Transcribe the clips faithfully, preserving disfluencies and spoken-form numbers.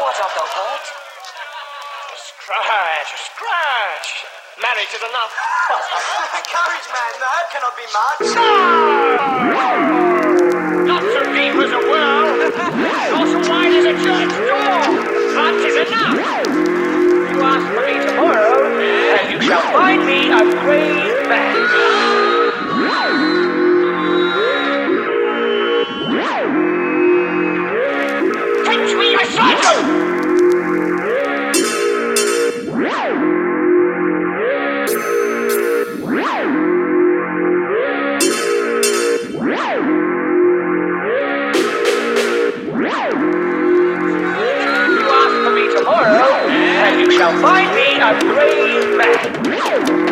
What's up, don't hurt? Scratch, scratch. Marriage is enough. Courage, man. The hurt cannot be much. Not so deep as a well, nor so wide as a church door. That is enough. You ask for me tomorrow, and you shall find me a brave man. Catch me, I strike you! Tomorrow, and you shall find me a brave man.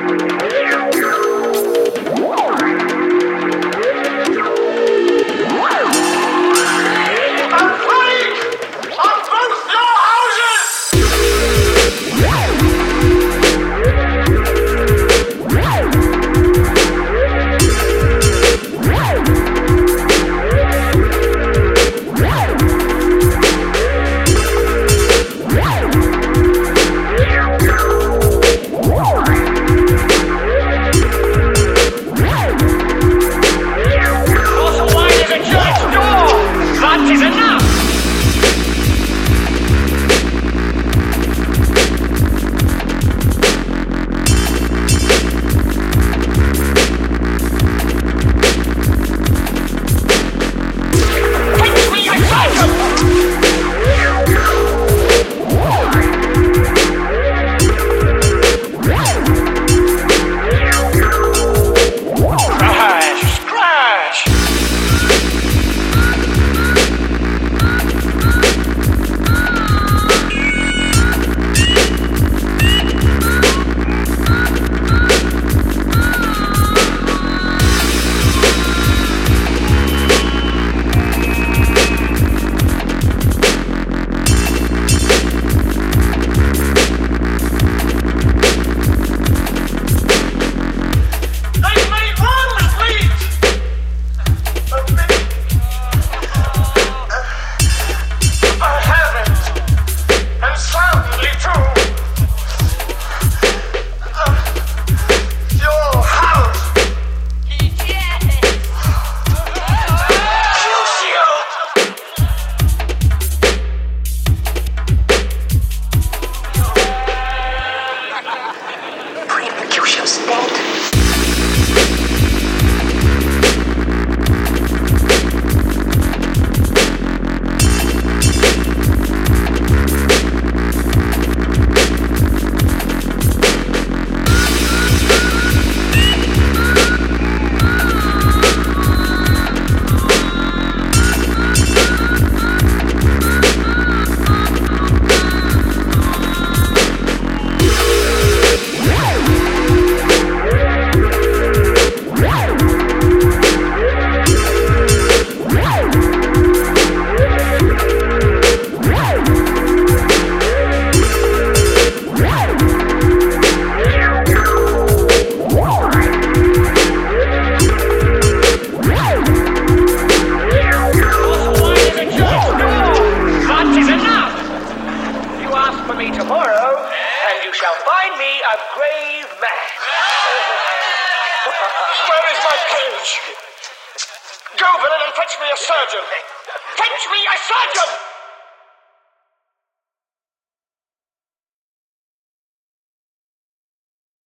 Where is my cage? Go, villain, and fetch me a surgeon. Fetch me a surgeon!